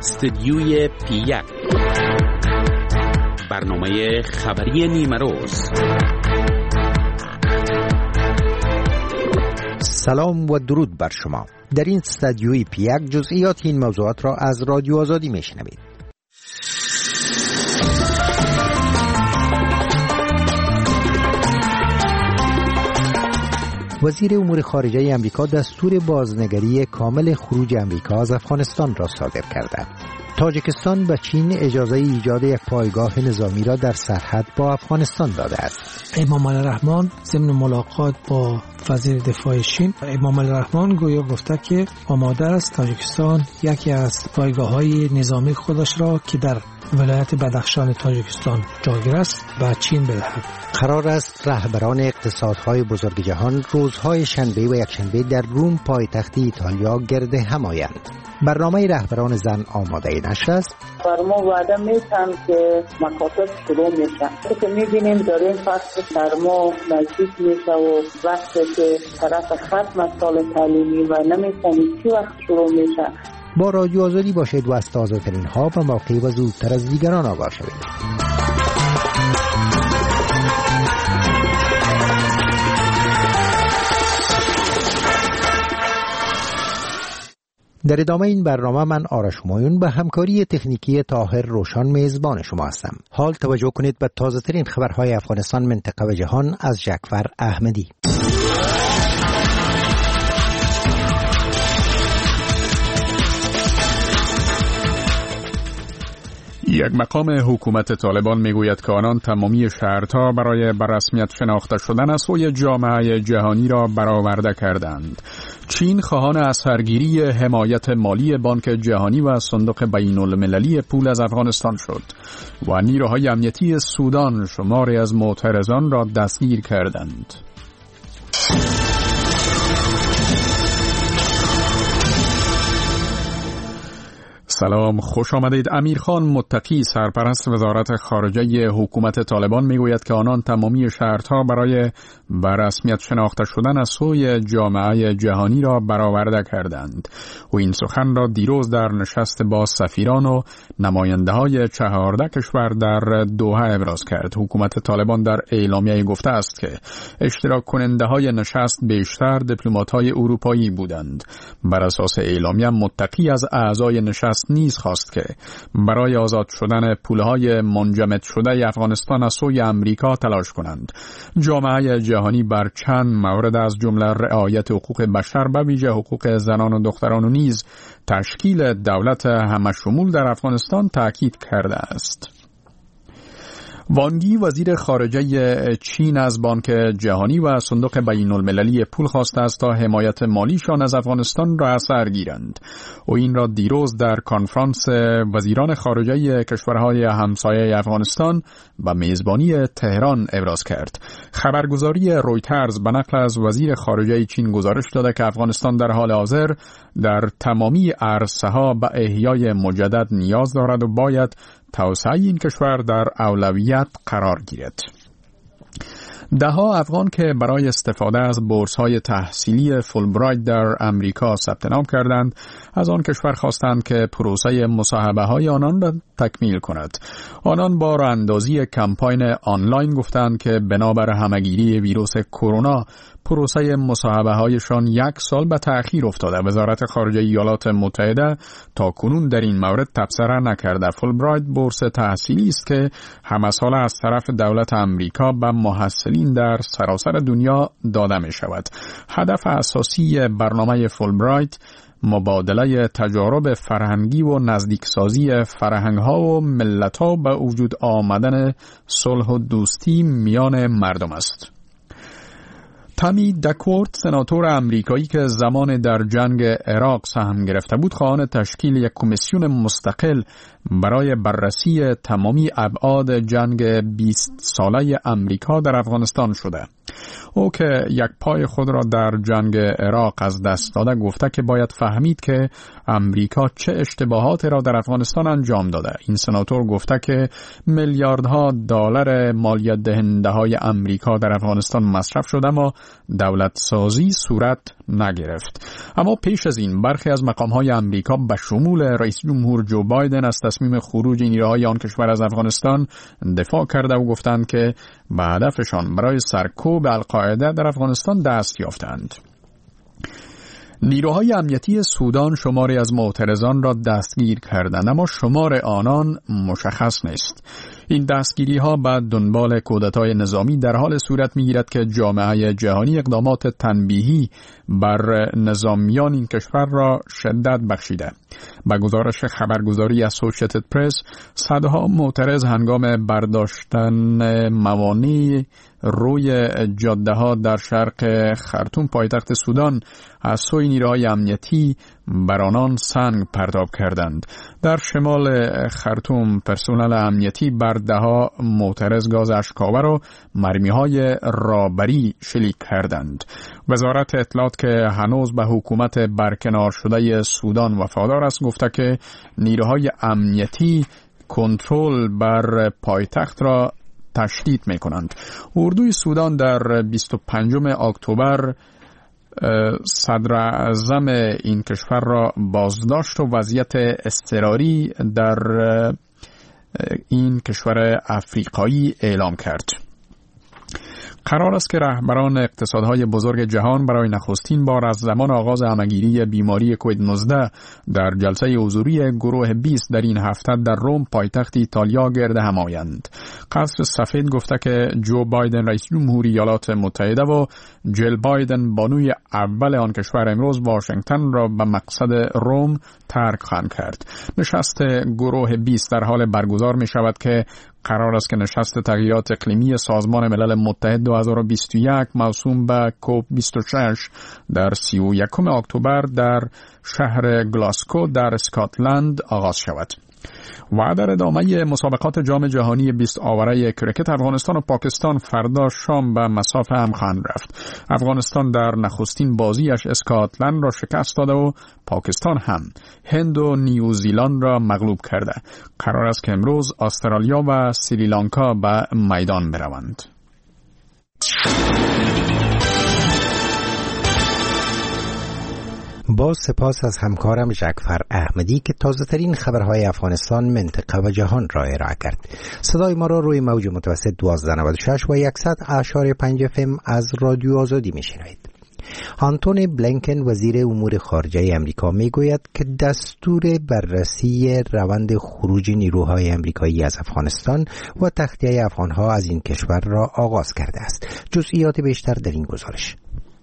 استدیوی پی1 برنامه خبری نیمه روز. سلام و درود بر شما. در این استدیوی پی1 جزئیات این موضوعات را از رادیو آزادی میشنوید. وزیر امور خارجه امریکا دستور بازنگری کامل خروج امریکا از افغانستان را صادر کرده. تاجیکستان به چین اجازه ایجاد یک پایگاه نظامی را در سرحد با افغانستان داده است. امام الرحمن ضمن ملاقات با وزیر دفاع چین، امام الرحمن گویا گفته که آماده است تاجیکستان یکی از پایگاه‌های نظامی خودش را که در ولایت بدخشان تاجیکستان جایگیر است به چین بدهد. قرار است رهبران اقتصادهای بزرگ جهان روزهای شنبه و یکشنبه در روم پایتخت ایتالیا گرد هم آیند. برنامه رهبران زن آماده نشر است. فرما وعده میتن که مکاتب شروع میشن که میبینیم در این فصل سرما نزدیک میشه و وقتی که طرف ختم سال تعلیمی و نمیتونی چی وقت شروع میشه. با رادیو آزادی باشید و از تازه ترین ها و موقعی و زودتر از دیگران آگاه شوید. در ادامه این برنامه من آرش همایون به همکاری تکنیکی طاهر روشن میزبان شما هستم. حال توجه کنید به تازه ترین خبرهای افغانستان، منطقه و جهان از جعفر احمدی. یک مقام حکومت طالبان میگوید که آنان تمامی شرطها برای بررسمیت شناخته شدن از سوی جامعه جهانی را برآورده کردند. چین خواهان اثرگیری حمایت مالی بانک جهانی و صندوق بین‌المللی پول از افغانستان شد و نیروهای امنیتی سودان شماری از معترضان را دستگیر کردند. سلام، خوش آمدید. امیرخان متقی سرپرست وزارت خارجه حکومت طالبان میگوید که آنان تمامی شرطها برای بررسمیت شناخته شدن از سوی جامعه جهانی را برآورده کردند. و این سخن را دیروز در نشست با سفیران و نماینده های 14 کشور در دوحه ابراز کرد. حکومت طالبان در اعلامیه گفته است که اشتراک کننده های نشست بیشتر دیپلمات های اروپایی بودند. بر اساس اعلامیه متقی از اعضای نشست نیز خواست که برای آزاد شدن پولهای منجمد شده افغانستان از سوی امریکا تلاش کنند. جامعه جهانی بر چند مورد از جمله رعایت حقوق بشر به ویژه حقوق زنان و دختران و نیز تشکیل دولت همشمول در افغانستان تاکید کرده است. وانگ یی وزیر خارجه چین از بانک جهانی و صندوق بین‌المللی پول خواسته است تا حمایت مالیشان از افغانستان را اثر گیرند. او این را دیروز در کنفرانس وزیران خارجه کشورهای همسایه افغانستان و میزبانی تهران ابراز کرد. خبرگزاری رویترز به نقل از وزیر خارجه چین گزارش داده که افغانستان در حال حاضر در تمامی عرصه‌ها به احیای مجدد نیاز دارد و باید توسعه این کشور در اولویت قرار گیرد. ده‌ها افغان که برای استفاده از بورس‌های تحصیلی فولبرایت در امریکا ثبت نام کردند، از آن کشور خواستند که پروسه مصاحبه‌های آنان را تکمیل کند. آنان با راه‌اندازی کمپاین آنلاین گفتند که بنابر همه‌گیری ویروس کرونا پروسه مصاحبه‌هایشان 1 سال به تأخیر افتاده. وزارت خارجه ایالات متحده تاکنون در این مورد تبصره نکرده. فولبرایت بورس تحصیلی است که همه ساله از طرف دولت امریکا به محصلین در سراسر دنیا داده می شود. هدف اساسی برنامه فولبرایت مبادله تجارب فرهنگی و نزدیکسازی فرهنگ‌ها و ملت‌ها به وجود آمدن صلح و دوستی میان مردم است. تامی دکورت سناتور امریکایی که زمان در جنگ عراق سهم گرفته بود خواهان تشکیل یک کمیسیون مستقل برای بررسی تمامی ابعاد جنگ 20 ساله امریکا در افغانستان شده. او که یک پای خود را در جنگ عراق از دست داده گفته که باید فهمید که امریکا چه اشتباهاتی را در افغانستان انجام داده. این سناتور گفته که میلیاردها دلار مالیات دهنده های امریکا در افغانستان مصرف شده اما دولت سازی صورت نگرفت. اما پیش از این برخی از مقام‌های امریکا به شمول رئیس جمهور جو بایدن از تصمیم خروج نیروهای آن کشور از افغانستان دفاع کرده و گفتند که به هدفشان برای سرکوب القاعده در افغانستان دست یافتند. نیروهای امنیتی سودان شماری از معترضان را دستگیر کردند، اما شمار آنان مشخص نیست. این دستگیری ها بعد دنبال کودتای نظامی در حال صورت می گیرد که جامعه جهانی اقدامات تنبیهی بر نظامیان این کشور را شدت بخشیده. با گزارش خبرگزاری اسوسییتد پرس، صدها معترض هنگام برداشتن موانع روی جاده ها در شرق خرطوم پایتخت سودان از سوی نیروهای امنیتی بر آنان سنگ پرتاب کردند. در شمال خرطوم پرسنل امنیتی بر دهها معترض گاز اشک‌آور و مرمی‌های رابری شلیک کردند. وزارت اطلاعات که هنوز به حکومت برکنار شده سودان وفادار است گفته که نیروهای امنیتی کنترل بر پایتخت را تشدید می کنند. اردوی سودان در 25 اکتبر صدر اعظم این کشور را بازداشت و وضعیت اضطراری در این کشور افریقایی اعلام کرد. قرار است که رهبران اقتصادهای بزرگ جهان برای نخستین بار از زمان آغاز همه‌گیری بیماری کووید 19 در جلسه حضوری گروه 20 در این هفته در روم پایتخت ایتالیا گرد هم آیند. قصر سفید گفته که جو بایدن رئیس جمهور ایالات متحده و جل بایدن بانوی اول آن کشور امروز واشنگتن را به مقصد روم ترک خواهند کرد. نشست گروه 20 در حال برگزار می شود که قرار است که نشست تغییرات اقلیمی سازمان ملل متحد 2021 موسوم به کوپ 26 در 31 اکتبر در شهر گلاسکو در اسکاتلند آغاز شود. و در ادامه مسابقات جام جهانی 20 آوره کرکت افغانستان و پاکستان فردا شام به مسافه هم خواهند رفت. افغانستان در نخستین بازیش اسکاتلند را شکست داده و پاکستان هم هند و نیوزیلند را مغلوب کرده. قرار است که امروز استرالیا و سریلانکا به میدان بروند. با سپاس از همکارم جعفر احمدی که تازه ترین خبرهای افغانستان، منطقه و جهان را ارائه کرد. صدای ما را روی موج متوسط 1296 و 100.5 FM از رادیو آزادی میشنوید. آنتونی بلینکن وزیر امور خارجه امریکا میگوید که دستور بررسی روند خروج نیروهای امریکایی از افغانستان و تخلیه افغانها از این کشور را آغاز کرده است. جزئیات بیشتر در این گزارش.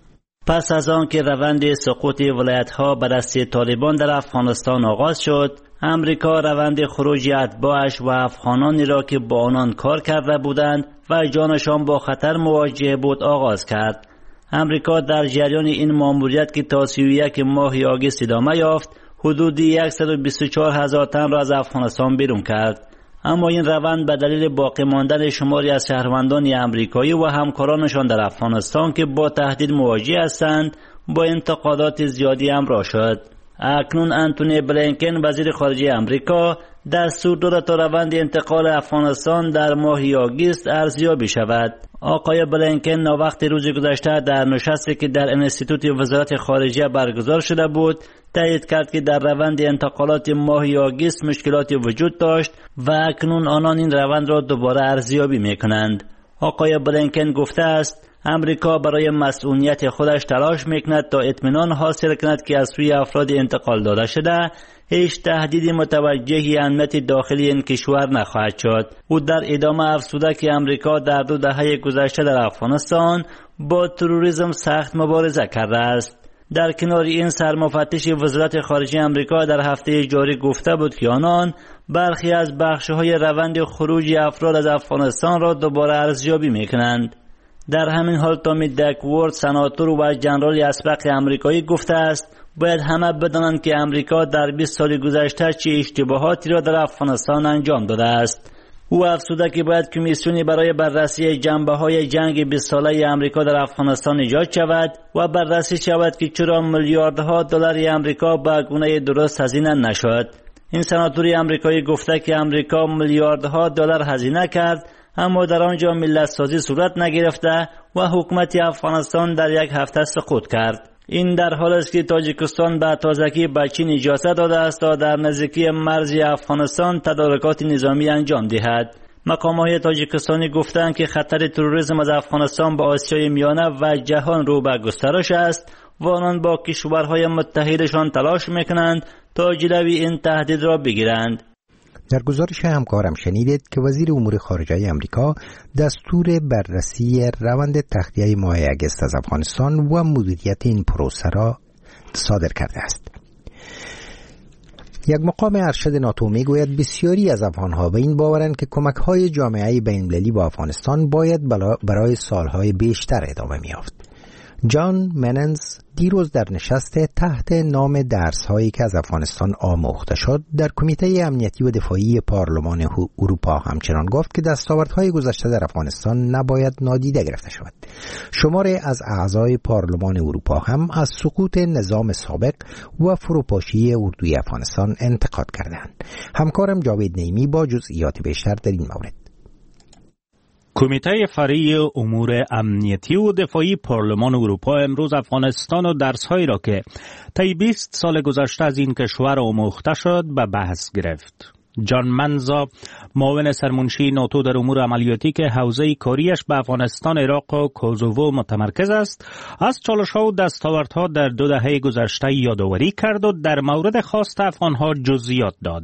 پس از آن که روند سقوط ولایت‌ها به دست طالبان در افغانستان آغاز شد، امریکا روند خروج اتباعش و افغانانی را که با آنان کار کرده بودند و جانشان با خطر مواجه بود آغاز کرد. امریکا در جریان این ماموریت که تا 31 ماه آگوست ادامه یافت، حدود 124,000 تن را از افغانستان بیرون کرد. اما این روند به دلیل باقی ماندن شماری از شهروندان امریکایی و همکارانشان در افغانستان که با تهدید مواجه هستند، با انتقادات زیادی همراه شد. اکنون آنتونی بلینکن وزیر خارجه امریکا دستور داده تا روند انتقال افغانستان در ماه آگوست ارزیابی شود. آقای بلینکن ناوقت روز گذشته در نشستی که در انستیتوت وزارت خارجه برگزار شده بود تایید کرد که در روند انتقالات ماه آگوست مشکلاتی وجود داشت و اکنون آنان این روند را دوباره ارزیابی می‌کنند. آقای بلینکن گفته است امریکا برای مسئولیت خودش تلاش می‌کند تا اطمینان حاصل کند که از سوی افراد انتقال داده شده هیچ تهدید متوجه امنیت داخلی این کشور نخواهد شد. او در ادامه افزوده که امریکا در 2 دهه گذشته در افغانستان با تروریسم سخت مبارزه کرده است. در کنار این سرمفتش وزارت خارجه امریکا در هفته جاری گفته بود که آنان برخی از بخش‌های روند خروج افراد از افغانستان را دوباره ارزیابی می‌کنند. در همین حال تامی دکورد سناتور و ژنرال اسبق امریکایی گفته است باید همه بدانند که امریکا در 20 سال گذشته چه اشتباهاتی را در افغانستان انجام داده است. او افزوده که باید کمیسیونی برای بررسی جنبه‌های جنگ 20 ساله امریکا در افغانستان ایجاد شود و بررسی شود که چرا میلیاردها دلار امریکا به گونه درست هزینه نشد. این سناتوری امریکایی گفته که امریکا میلیاردها دلار هزینه کرد اما در آنجا ملت سازی صورت نگرفته و حکومت افغانستان در 1 هفته سقوط کرد. این در حال است که تاجیکستان به تازگی به چین اجازه داده است تا در نزدیکی مرز افغانستان تدارکات نظامی انجام دهد. مقامات تاجیکستانی گفتند که خطر تروریسم از افغانستان به آسیای میانه و جهان رو به گسترش است و آنان با کشورهای متحدشان تلاش میکنند تا جلوی این تهدید را بگیرند. در گزارش همکارم شنیدید که وزیر امور خارجه امریکا دستور بررسی روند تخلیه ماه اگست از افغانستان و مدیریت این پروسه را صادر کرده است. یک مقام ارشد ناتو میگوید بسیاری از افغانها به این باورند که کمک‌های جامعه بین‌المللی با افغانستان باید برای سالهای بیشتر ادامه می‌یافت. جان مننز دیروز در نشست تحت نام درس‌هایی که از افغانستان آموخته شد در کمیته امنیتی و دفاعی پارلمان اروپا همچنان گفت که دستاوردهای گذشته در افغانستان نباید نادیده گرفته شود. شماری از اعضای پارلمان اروپا هم از سقوط نظام سابق و فروپاشی اردوی افغانستان انتقاد کردند. همکارم جاوید نعیمی با جزئیات بیشتر در این مورد. کمیته فرعی امور امنیتی و دفاعی پارلمان اروپا امروز افغانستان و درس‌هایی را که طی 20 سال گذشته از این کشور آموخته شد به بحث گرفت. جان منزا، معاون سرمنشی ناتو در امور عملیاتی که حوزه کاریش به افغانستان، عراق و کوزوو متمرکز است، از چالش‌ها و دستاوردها در 2 دهه گذشته یادآوری کرد و در مورد خواست افغان‌ها جزئیات داد.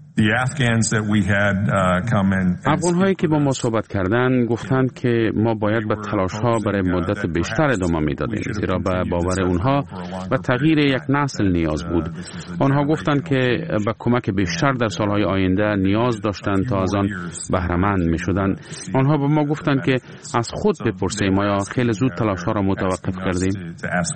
افغان‌هایی که با ما صحبت کردند گفتند که ما باید به تلاش‌ها برای مدت بیشتر ادامه می‌دادیم، زیرا به باور اونها به تغییر یک نسل نیاز بود. آنها گفتند که به کمک بیشتر در سال‌های آینده نیاز داشتند تا از آن بهره‌مند می‌شدند. آنها به ما گفتند که از خود بپرسیم آیا خیلی زود تلاش‌ها را متوقف کردیم؟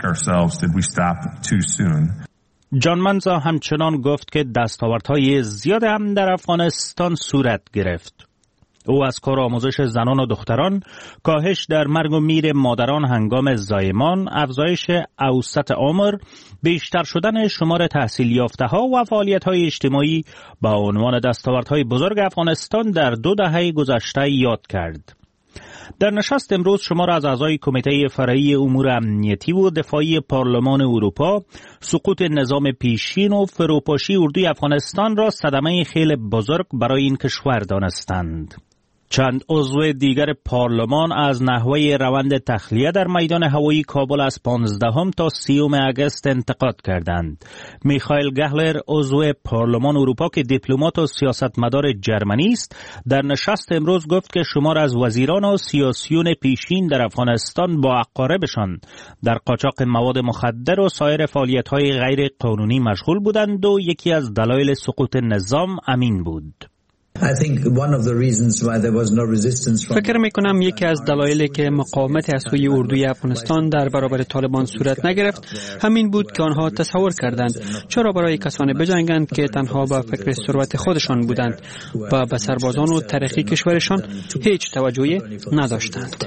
جان منزا همچنان گفت که دستاوردهای زیاد هم در افغانستان صورت گرفت. او از کار آموزش زنان و دختران، کاهش در مرگ و میر مادران هنگام زایمان، افزایش اوسط عمر، بیشتر شدن شمار تحصیل یافته ها و فعالیت های اجتماعی با عنوان دستاوردهای بزرگ افغانستان در 2 دهه گذشته یاد کرد. در نشست امروز شمار از اعضای کمیته فرعی امور امنیتی و دفاعی پارلمان اروپا سقوط نظام پیشین و فروپاشی اردوی افغانستان را صدمه خیلی بزرگ برای این کشور دانستند. چند عضو دیگر پارلمان از نحوه روند تخلیه در میدان هوایی کابل از 15 تا 30 اگست انتقاد کردند. میخائیل گهلر، عضو پارلمان اروپا که دیپلمات و سیاستمدار جرمنی است، در نشست امروز گفت که شمار از وزیران و سیاسیون پیشین در افغانستان با اقاربشان در قاچاق مواد مخدر و سایر فعالیت‌های غیر قانونی مشغول بودند و یکی از دلایل سقوط نظام امین بود. فکر میکنم یکی از دلایلی که مقاومت از سوی اردوی افغانستان در برابر طالبان صورت نگرفت همین بود که آنها تصور کردند چرا برای کسانی بجنگند که تنها به فکر ثروت خودشان بودند و به سربازان و تاریخی کشورشان هیچ توجهی نداشتند.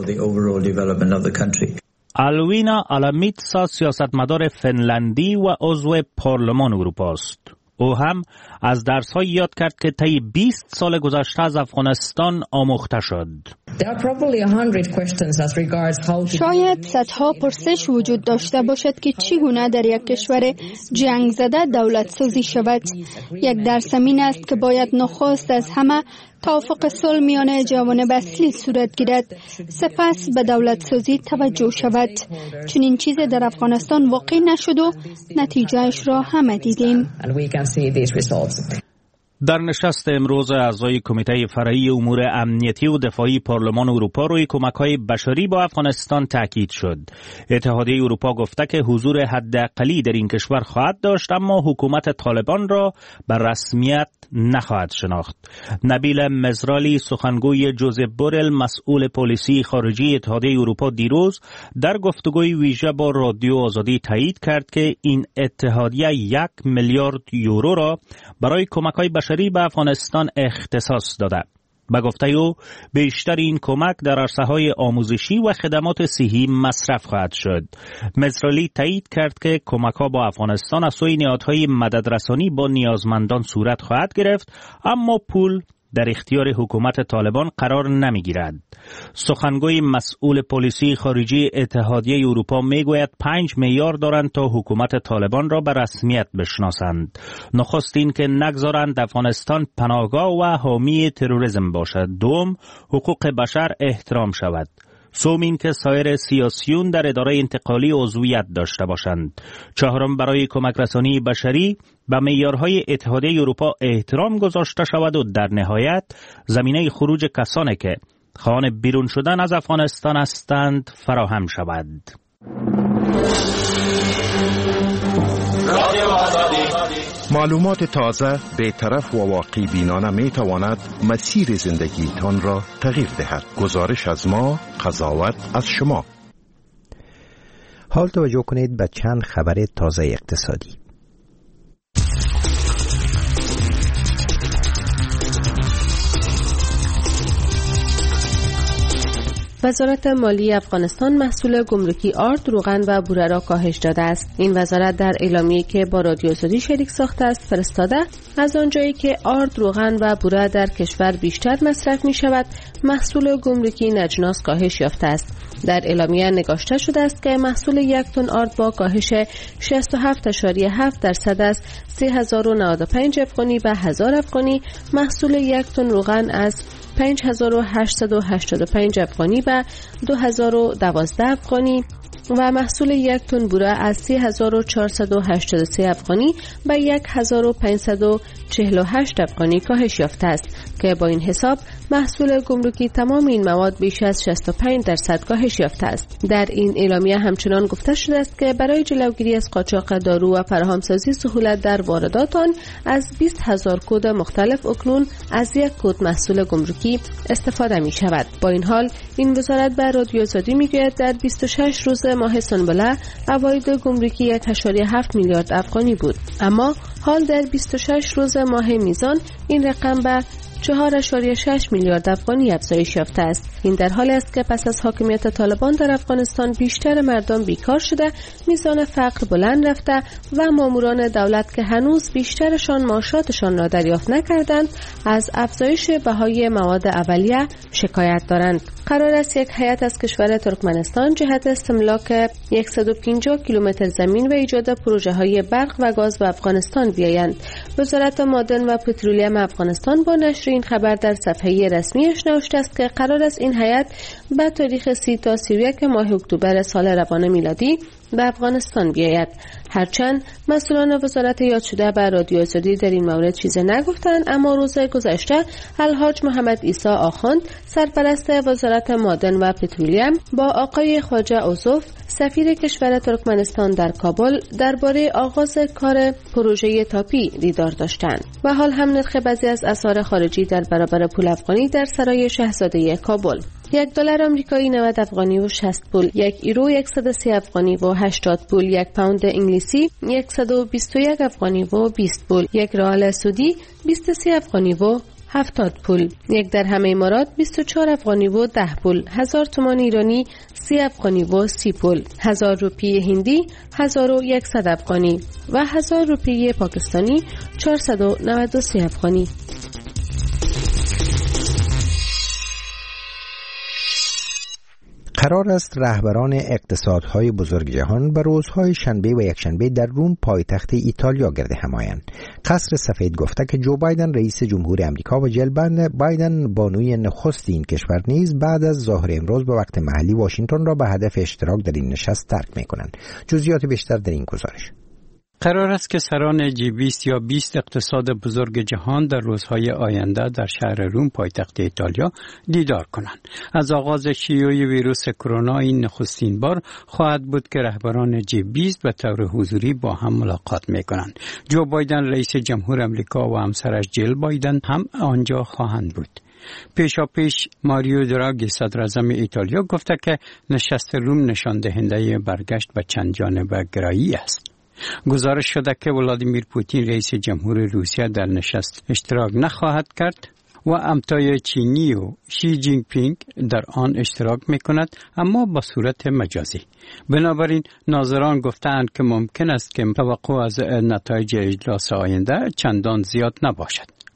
الوینا آلامیتسا سیاستمدار فنلندی و عضو پارلمان اروپا است. او هم از درس‌های یاد کرد که طی 20 سال گذشته از افغانستان آموخته شد. شاید صدها پرسش وجود داشته باشد که چگونه در یک کشور جنگ زده دولت سازی شود. یک درس این است که باید نخست از همه توافق صلح میان جوانب اصلی صورت گیرد، سپس به دولت سازی توجه شود. چون این چیز در افغانستان واقع نشد و نتیجهش را همه دیدیم. در نشست امروز اعضای کمیته فرعی امور امنیتی و دفاعی پارلمان اروپا روی کمک‌های بشری با افغانستان تاکید شد. اتحادیه اروپا گفته که حضور حداقلی در این کشور خواهد داشت اما حکومت طالبان را به رسمیت نخواهد شناخت. نبیل مزرالی، سخنگوی جوزپ بورل، مسئول پلیسی خارجی اتحادیه اروپا، دیروز در گفتگوی ویژه با رادیو آزادی تایید کرد که این اتحادیه 1 میلیارد یورو را برای کمک‌های بشری به افغانستان اختصاص داده. به گفته او بیشتر این کمک در عرصه‌های آموزشی و خدمات صحی مصرف خواهد شد. مزرالی تایید کرد که کمک‌ها با افغانستان از سوی نهادهای مددرسانی با نیازمندان صورت خواهد گرفت اما پول در اختیار حکومت طالبان قرار نمیگیرد. سخنگوی مسئول پلیسی خارجی اتحادیه اروپا میگوید 5 معیار دارند تا حکومت طالبان را به رسمیت بشناسند. نخست این که نگذارند افغانستان پناهگاه و حامی تروریسم باشد. دوم، حقوق بشر احترام شود. سوم این که سایر سیاسیون در اداره انتقالی عضویت داشته باشند. چهارم، برای کمک رسانی بشری به معیارهای اتحادیه اروپا احترام گذاشته شود و در نهایت زمینه خروج کسانی که خواهان بیرون شدن از افغانستان هستند فراهم شود. معلومات تازه، بی‌طرف و واقعی بینانه می تواند مسیر زندگی تان را تغییر دهد. گزارش از ما، قضاوت از شما. حال توجه کنید به چند خبر تازه اقتصادی. وزارت مالی افغانستان محصول گمرکی آرد، روغن و بوره را کاهش داده است. این وزارت در اعلامیه‌ای که با رادیو آزادی شریک ساخته است فرستاده از آنجایی که آرد، روغن و بوره در کشور بیشتر مصرف می شود، محصول گمرکی این اجناس کاهش یافته است. در اعلامیه نگاشته شده است که محصول 1 تن آرد با کاهش 67.7% از 3095 افغانی به 1000 افغانی، محصول 1 تن روغن از 5885 افغانی به 2012 افغانی و محصول 1 تن بوره از 3483 افغانی به 1548 افغانی کاهش یافته است که با این حساب محصول گمرکی تمام این مواد بیش از 65% کاهش یافته است. در این اعلامیه همچنان گفته شده است که برای جلوگیری از قاچاق دارو و فراهمسازی سهولت در واردات آن از 20,000 کد مختلف اکنون از 1 کد محصول گمرکی استفاده می شود. با این حال این وزارت به رادیو آزادی می گوید در 26 روز ماه سنبله عواید گمرکی 1.7 میلیارد افغانی بود، اما حال در 26 روز ماه میزان این رقم به 4.6 میلیارد افغانی افزایش یافته است. این در حالی است که پس از حاکمیت طالبان در افغانستان بیشتر مردم بیکار شده، میزان فقر بلند رفته و ماموران دولت که هنوز بیشترشان معاشاتشان را دریافت نکردند از افزایش بهای مواد اولیه شکایت دارند. قرار است یک هیئت از کشور ترکمنستان جهت استملاک 150 کیلومتر زمین و ایجاد پروژه‌های برق و گاز به افغانستان بیایند. وزارت معدن و پترولیم افغانستان با نشر این خبر در صفحه رسمیش نوشته است که قرار است این هیئت به تاریخ 30 تا 31 ماه اکتبر سال روان میلادی به افغانستان بیاید. هرچند مسئولان وزارت یاد شده به رادیو آزادی در این مورد چیزی نگفتند، اما روز گذشته الحاج محمد عیسی آخوند سرپرست وزارت معدن و پترولیم با آقای خواجه اوزوف سفیر کشور ترکمنستان در کابل درباره آغاز کار پروژه تاپی دیدار داشتند و حال هم نرخ بعضی از اسعار خارجی در برابر پول افغانی در سرای شاهزاده کابل: $1 آمریکایی 90 افغانی و 60 پول، 1 یورو 130 افغانی و 80 پول، 1 پوند انگلیسی 121 افغانی و 20 پول، 1 ریال سعودی 23 افغانی و 70 پول، 1 درهم امارات 24 افغانی و 10 پول، 1000 تومان ایرانی 30 افغانی و 30 پول، 1000 روپیه هندی 1100 افغانی و 1000 روپیه پاکستانی 493 افغانی. قرار است رهبران اقتصادهای بزرگ جهان به روزهای شنبه و یکشنبه در روم پایتخت ایتالیا گرد هم آیند. قصر سفید گفته که جو بایدن رئیس جمهور امریکا و جل بایدن بانوی نخست این کشور نیز بعد از ظهر امروز به وقت محلی واشنگتن را به هدف اشتراک در این نشست ترک می‌کنند. جزئیات بیشتر در این گزارش. قرار است که سران G20 یا 20 اقتصاد بزرگ جهان در روزهای آینده در شهر روم پایتخت ایتالیا دیدار کنند. از آغاز شیوع ویروس کرونا این نخستین بار خواهد بود که رهبران G20 به طور حضوری با هم ملاقات می‌کنند. جو بایدن رئیس جمهور آمریکا و همسرش جل بایدن هم آنجا خواهند بود. پیشاپیش ماریو دراگی صدر اعظم ایتالیا گفته که نشست روم نشان دهنده برگشت به چند جانبه گرایی است. گزارش شده که ولادیمیر پوتین رئیس جمهور روسیه در نشست اشتراک نخواهد کرد و همتای چینی و شی جین پینگ در آن اشتراک می‌کند، اما با صورت مجازی. بنابراین ناظران گفتند که ممکن است که توقع از نتایج اجلاس آینده چندان زیاد نباشد.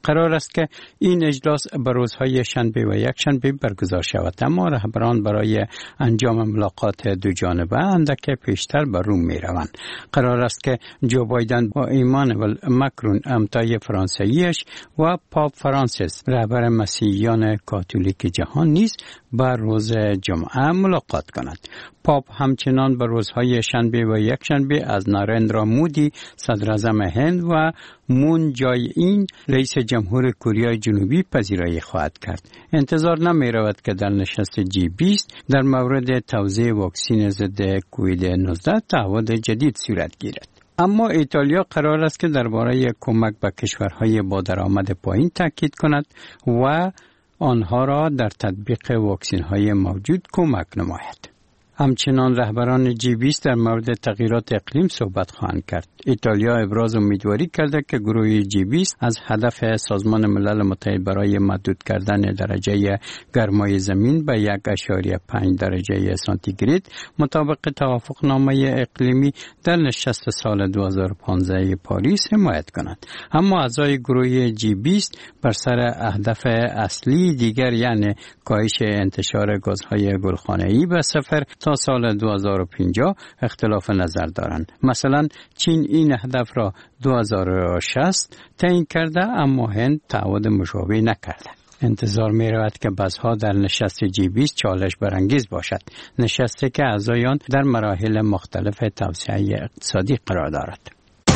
قرار است که این اجلاس به روزهای شنبه و یکشنبه برگزار شود، اما رهبران برای انجام ملاقات دو جانبه اندک پیشتر به روم می روند. قرار است که جو بایدن با ایمانوئل مکرون همتای فرانسویش و پاپ فرانسیس رهبر مسیحیان کاتولیک جهان نیز به روز جمعه ملاقات کند. پاپ همچنان به روزهای شنبه و یکشنبه از نارندرا مودی صدر اعظم هند و مون جای این رئیس جمهور کره جنوبی پذیرایی خواهد کرد. انتظار نمی رود که در نشست G20 در مورد توزیع واکسن ضد کووید 19 تعهد جدید صورت گیرد. اما ایتالیا قرار است که درباره کمک به کشورهای با درآمد پایین تاکید کند و آنها را در تطبیق واکسن‌های موجود کمک نماید. همچنان رهبران G20 در مورد تغییرات اقلیم صحبت خواهند کرد. ایتالیا ابراز امیدواری کرده که گروه G20 از هدف سازمان ملل متحد برای محدود کردن درجه گرمای زمین به 1.5 درجه سانتیگراد مطابق توافقنامه اقلیمی در نشست سال 2015 پاریس حمایت کند. اما اعضای گروه G20 بر سر هدف اصلی دیگر، یعنی کاهش انتشار گازهای گلخانه‌ای به صفر تا سال 2050 اختلاف نظر دارند. مثلا چین این هدف را 2060 تعیین کرده، اما هند تعهد مشابه نکرده. انتظار می رود که بحث‌ها در نشست G20 چالش برانگیز باشد، نشستی که اعضایان در مراحل مختلف توسعه اقتصادی قرار دارد.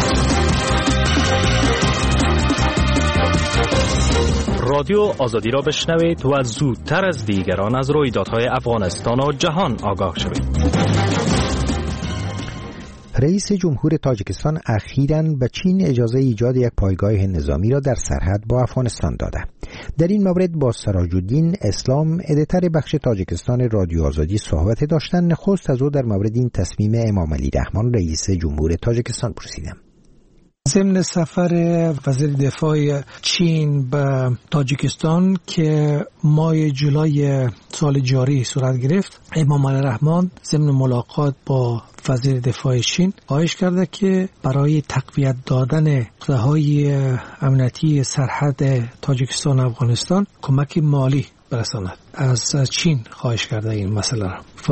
رادیو آزادی را بشنوید و زودتر از دیگران از رویدادهای افغانستان و جهان آگاه شوید. رئیس جمهور تاجیکستان اخیراً به چین اجازه ایجاد یک پایگاه نظامی را در سرحد با افغانستان داده. در این مورد با سراج الدین اسلام، ادیتور بخش تاجیکستان رادیو آزادی، صحبت داشتن. نخست از او در مورد این تصمیم امام علی رحمان رئیس جمهور تاجیکستان پرسیدم. ضمن سفر وزیر دفاع چین به تاجیکستان که ماه جولای سال جاری صورت گرفت، امام علی رحمان ضمن ملاقات با وزیر دفاع چین خواهش کرده که برای تقویت دادن نقطه‌های امنیتی سرحد تاجیکستان و افغانستان کمک مالی برساند. از چین خواهش کرده این مسئله را و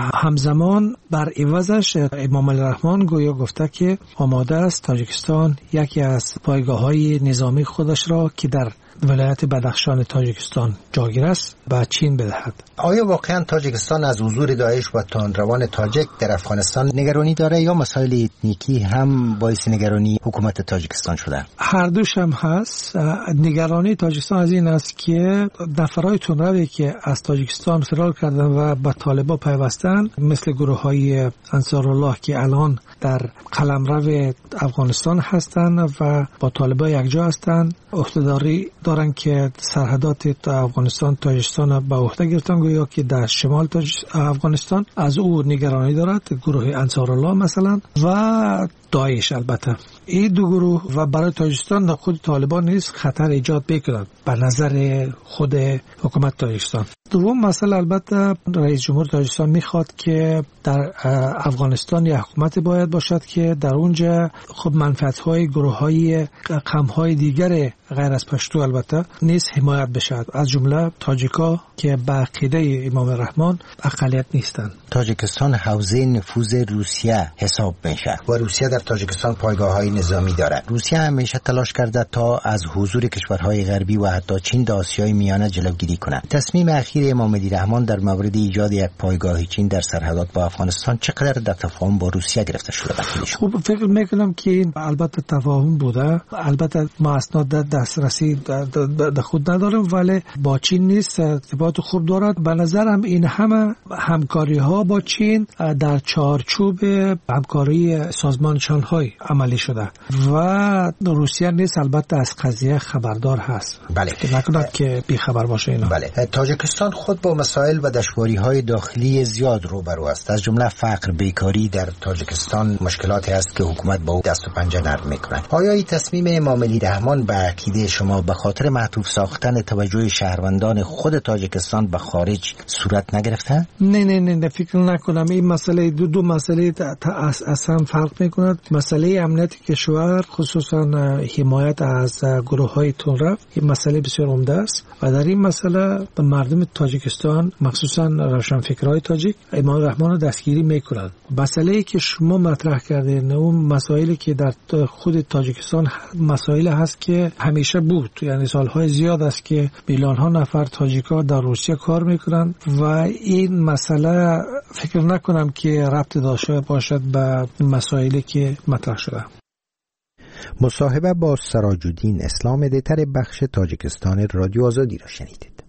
همزمان بر عوضش امام علی رحمان گویا گفته که آماده است تاجیکستان یکی از پایگاه‌های نظامی خودش را که در ولایت بدخشان تاجیکستان جاگیر است به چین بدهد. آیا واقعا تاجیکستان از حضور داعش و تندروان تاجیک در افغانستان نگرانی داره یا مسائل اتنیکی هم باعث نگرانی حکومت تاجیکستان شده؟ هر دوش هم هست. نگرانی تاجیکستان از این است که نفرهای تندروی که از تاجیکستان فرار کردن و به طالبان پیوستن، مثل گروه‌های انصارالله که الان در قلمرو افغانستان هستند و با طالبان یکجا هستند، عهدهداری دارن که سرحدات افغانستان تاجیکستان به عهده گرفتن، گویا که در شمال افغانستان از او نگرانی دارد، گروه انصارالله مثلا و داعش. البته این دو گروه و برای تاجیکستان خود طالبان نیز خطر ایجاد بکنند به نظر خود حکومت تاجیکستان. دوم مسئله البته رئیس جمهور تاجیکستان میخواد که در افغانستان یک حکومت باید باشد که در اونجا خب منفعت‌های گروه‌های قوم‌های دیگر غیر از پشتو البته نیز حمایت بشود، از جمله تاجیکا که به عقیده امام رحمان اقلیت نیستند. تاجیکستان حوزه نفوذ روسیه حساب میشه و روسیه در تاجیکستان پایگاه‌های نظامی دارد. روسیه همیشه تلاش کرده تا از حضور کشورهای غربی و حتی چین در آسیای میانه جلوگیری کند. تصمیم اخیر امام علی رحمان در مورد ایجاد یک پایگاه چین در سرحدات با افغانستان چقدر در تفاهم با روسیه گرفته شده؟ خب فکر میکنم که این البته تفاهم بوده. البته ما اسناد دسترسی در خود ندارم، ولی با چین نیست ارتباط خوب دارد. به نظرم این همه همکاری ها با چین در چارچوب همکاری سازمان شانگهای عملی شده و روسیه نیست البته از قضیه خبردار هست. بله، نکند که بی خبر باشه اینا. بله، تاجیکستان خود با مسائل و دشواری‌های داخلی زیاد روبرو است، از جمله فقر، بیکاری. در تاجیکستان مشکلاتی است که حکومت با او دست و پنجه نرم می‌کند. آیا این تصمیم امام علی رحمان به عقیده شما به خاطر معطوف ساختن توجه شهروندان خود تاجیک تاجیکستان به خارج صورت نگرفته؟ نه فکر نکنم. این مسئله دو مسئله اصلا فرق میکند. مسئله امنیت کشور خصوصا حمایت از گروه‌های تندرو این مسئله بسیار عمده است و در این مسئله مردم تاجیکستان مخصوصا روشنفکرهای تاجیک امام الرحمن رو دستگیری میکنند. مسئله‌ای که شما مطرح کردین اون مسائلی که در خود تاجیکستان مسائل هست که همیشه بود، یعنی سالهای زیاد است که میلیون‌ها نفر تاجیک‌ها در روسیه کار میکنند و این مسئله فکر نکنم که ربط داشته باشد به مسائلی که مطرح شده. مصاحبه با سراج الدین اسلام ادیتر بخش تاجیکستان رادیو آزادی را شنیدید.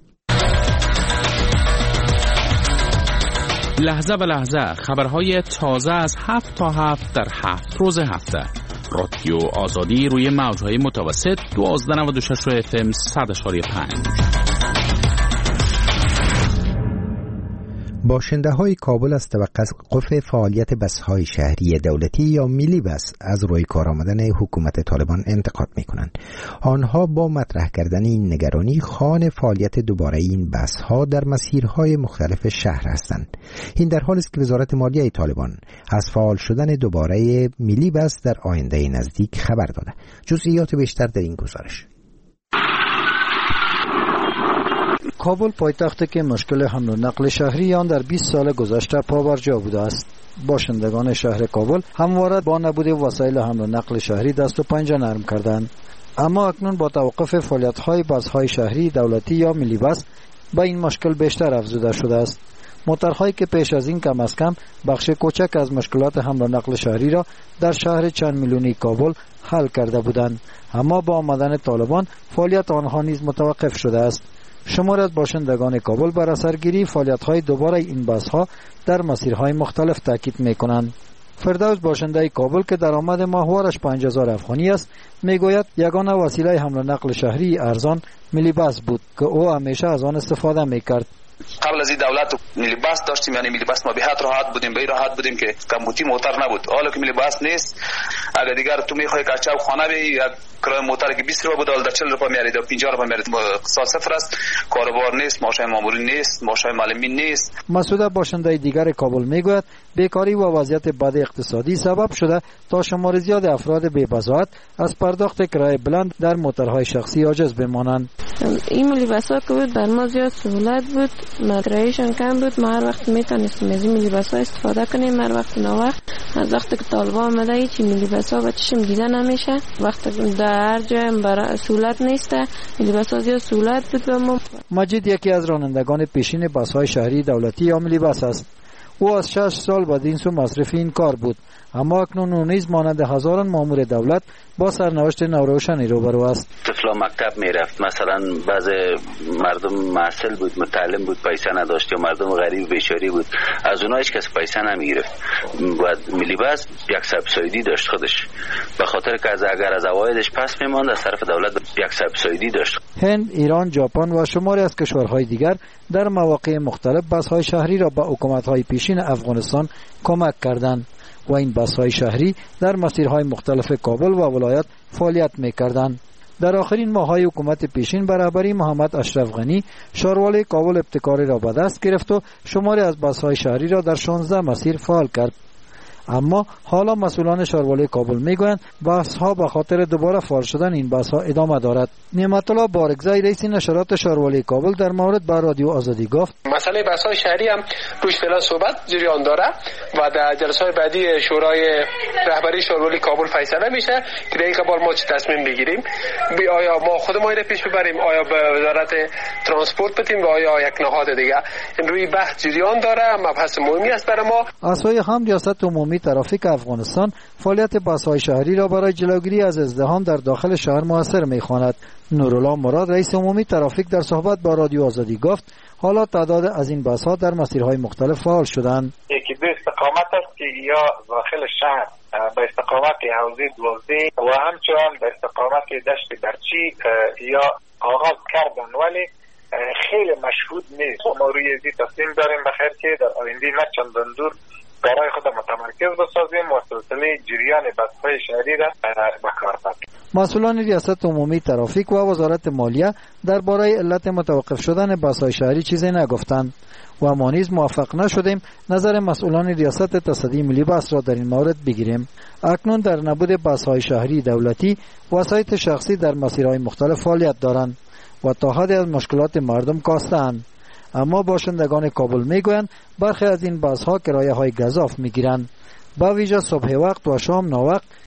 لحظه به لحظه خبرهای تازه از 7 تا 7 در 7 روز هفته. رادیو آزادی روی موجهای متوسط 1296 FM 100.5. باشنده‌های کابل از توقف فعالیت بس‌های شهری دولتی یا میلی بس از روی کار آمدن حکومت طالبان انتقاد می‌کنند. آنها با مطرح کردن این نگرانی خوان فعالیت دوباره این بس‌ها در مسیرهای مختلف شهر هستند. این در حالی است که وزارت مالیه طالبان از فعال شدن دوباره میلی بس در آینده نزدیک خبر داده. جزئیات بیشتر در این گزارش. کابل پایتختی که مشکل حمل و نقل شهری آن در 20 سال گذشته پابرجا بوده است. باشندگان شهر کابل همواره با نبود وسایل حمل و نقل شهری دست و پنجه نرم کردند. اما اکنون با توقف فعالیت‌های بس‌های شهری دولتی یا میلی بس به این مشکل بیشتر افزوده شده است. موترهایی که پیش از این کم از کم بخش کوچک از مشکلات حمل و نقل شهری را در شهر چند میلیونی کابل حل کرده بودند، اما با آمدن طالبان فعالیت آنها نیز متوقف شده است. شمار از باشندگان کابل بر اثرگیری فعالیت‌های دوباره این بس‌ها در مسیرهای مختلف تاکید می‌کنند. فردوس باشنده کابل که درآمد ماهوارش 5000 افغانی است میگوید یگانه وسیله حمل و نقل شهری ارزان میلی بس بود که او همیشه از آن استفاده می‌کرد. قبل از این دولت میلی بس داشتیم، یعنی میلی بس ما به حد راحت بودیم، به راحت بودیم که کمبوتی موتر نبود. حالا که میلی بس نیست، اگر دیگر تو میخوای کچا و خانه بی کرای موتر که 20 روپیه بود حالا 40 روپیه میارید و 50 روپیه میارید، اقتصاد صفر است، کاروبار نیست، معاش ماموری نیست، معاش معلمی نیست. مسعود باشنده دیگر کابل میگوید بیکاری و وضعیت بد اقتصادی سبب شده تا شمار زیاد افراد بی بضاعت از پرداخت کرایه بلند در موترهای شخصی عاجز بمانند. این میلی بس‌ها که بود بر ما زیاد سهولت بود، کرایه‌شان کم بود، ما هر وقت میتونستیم از این میلی بس‌ها استفاده کنیم. هر وقت ناوقت از وقتی که طالبان آمده هیچ میلی بس‌ها و چشم دیده نمیشه، وقتی در هر جای برای سهولت نیست، میلی بس‌ها زیاد سهولت بود به ما. مجید یکی از رانندگان پیشین بس‌های شهری دولتی یا میلی بس است. او از 6 سال بعد این سو مصرف این کار بود، اما اکنون او نیز مانند هزاران مامور دولت با سرنوشت ناروشنی روبرو است. طفلا مکتب میرفت، مثلا بعض مردم معسل بود، متعلم بود، پیسه نداشت، یا مردم غریب بیچاره بود، از اونها هیچ کس پیسه نمیگرفت. بعد میلی بس یک سبسایدی داشت خودش، به خاطر که اگر از عوایدش پس میماند از طرف دولت یک سبسایدی داشت. هند، ایران، ژاپن و شماری از کشورهای دیگر در مواقع مختلف بس‌های شهری را به حکومت‌های پیشین افغانستان کمک کردند و این بس‌های شهری در مسیرهای مختلف کابل و ولایت فعالیت می‌کردند. در آخرین ماه‌های حکومت پیشین به رهبری محمد اشرف غنی شاروالی کابل ابتکاری را به دست گرفت و شماری از بس‌های شهری را در 16 مسیر فعال کرد. اما حالا مسئولان شاروالی کابل میگویند بحث‌ها به خاطر دوباره فعال شدن این بس‌ها ادامه دارد. نعمت الله بارگزای رئیس نشرات شاروالی کابل در مورد با رادیو آزادی گفت مسئله بس‌های شهری هم روش فعلا صحبت جریان داره و در جلسه‌های بعدی شورای رهبری شاروالی کابل فیصله میشه که در این قبال ما چه تصمیم بگیریم. آیا ما خودمون را پیش ببریم، آیا به وزارت ترانسپورت بدیم و آیا یک نهاد دیگه. این روی بحث جریان داره، مبحث مهمی است برای ما. از سوی هم ریاست عمومی ترافیک افغانستان فعالیت بس‌های شهری را برای جلوگیری از ازدحام در داخل شهر موثر می‌خواند. نورالله مراد رئیس عمومی ترافیک در صحبت با رادیو آزادی گفت حالا تعداد از این بس‌ها در مسیرهای مختلف فعال شدند. یکی دو استقامت است که یا داخل شهر به استقامت حوزه دوازده و همچنان به استقامت دشت برچی یا آغاز کردن، ولی خیلی مشهود نیست. ما روی ازی تصمیم داریم بخیر که در آینده نه چندان دور برای خود متمرکز بسازیم و سلسله جریان بس‌های شهری را به کار بگیریم. مسئولان ریاست عمومی ترافیک و وزارت مالیه درباره علت متوقف شدن بس‌های شهری چیزی نگفتند و ما نیز موفق نشدیم نظر مسئولان ریاست تصدی ملی بس را در این مورد بگیریم. اکنون در نبود بس‌های شهری دولتی وسایط شخصی در مسیرهای مختلف فعالیت دارند و تا حدی از مشکلات مردم کاسته‌اند. اما باشندگان کابل میگویند برخی از این بس‌ها کرایه‌های گزاف میگیرند، با ویژه صبح وقت و شام ناوقت